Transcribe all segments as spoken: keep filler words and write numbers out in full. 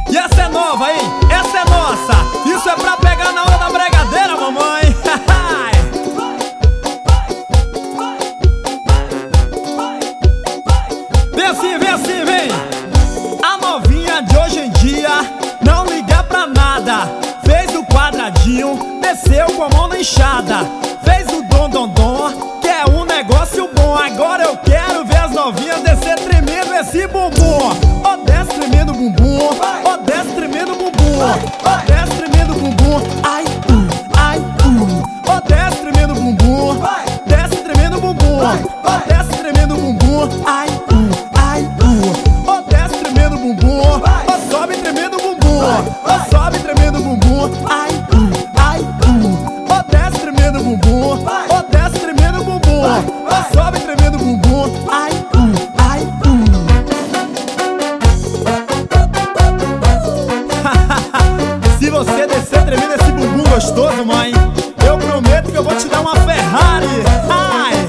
E essa é nova, hein? Essa é nossa. Isso é pra pegar na hora da bregadeira, mamãe. Vem assim, vem assim, vem. A novinha de hoje em dia não liga pra nada. Fez o quadradinho, desceu com a mão na enxada. Fez o dom, dom, dom, que é um negócio bom. Agora eu quero ver as novinhas descer tremendo esse bumbum. Ó, desce tremendo bumbum. Ó, desce tremendo bumbum. Ó, desce tremendo bumbum. Ai, uh, ai, uh. Ó, desce tremendo bumbum. Desce tremendo bumbum. Ó, desce tremendo bumbum. Ai, uh, ai, uh. Ó, desce tremendo bumbum. Ó, sobe tremendo bumbum. Ó, sobe tremendo bumbum. Ai, uh, ai, uh. Ó, desce tremendo bumbum. Ó, desce tremendo bumbum. Ó, sobe tremendo bumbum. Ai, uh, ai, uh. Se você descer tremendo esse bumbum gostoso, mãe, eu prometo que eu vou te dar uma Ferrari. Ai.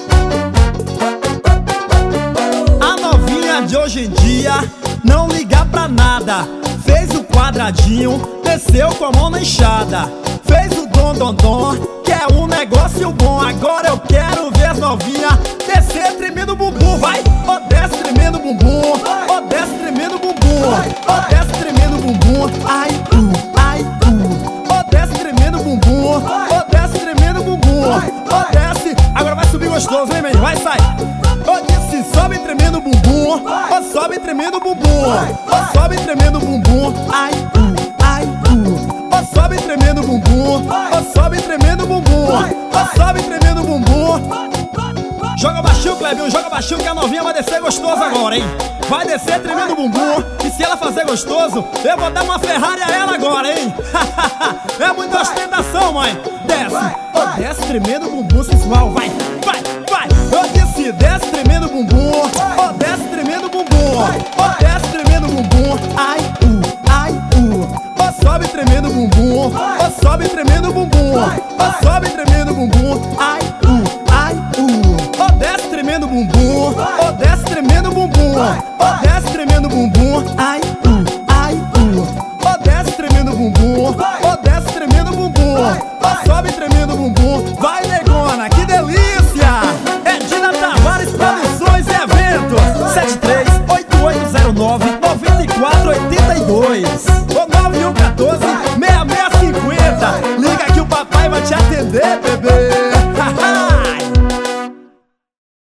A novinha de hoje em dia não liga pra nada. Fez o quadradinho, desceu com a mão na enxada. Fez o dom, dom, dom, que é um negócio bom. Agora eu quero ver as novinhas descer tremendo bumbum. Vai, ó, desce tremendo bumbum. Ó, desce tremendo bumbum. Ó, desce tremendo bumbum. Ai, uh, ai, uh. Ó, desce tremendo bumbum. Ó, desce tremendo bumbum. Ó, desce. Agora vai subir gostoso, hein, menino? Vai, sai. Ó, disse, sobe tremendo bumbum. Ó, sobe tremendo bumbum. Ó, sobe tremendo bumbum. Ai, uh, ai, uh. Ó, sobe tremendo bumbum. Ó, sobe tremendo bumbum. Ó, sobe tremendo bumbum. Joga baixinho, Clebinho, joga baixinho que a novinha vai descer gostoso agora, hein? Vai descer tremendo bumbum. E se ela fazer gostoso, eu vou dar uma Ferrari a ela agora, hein? É muita ostentação, mãe. Desce, ó, desce tremendo bumbum sensual. Vai, vai, vai. Eu disse, desce tremendo bumbum. Ó, desce tremendo bumbum. Ó, desce tremendo bumbum. Ai, uh, ai, uh. Ó, sobe tremendo bumbum. Ó, sobe tremendo bumbum. Ó, sobe tremendo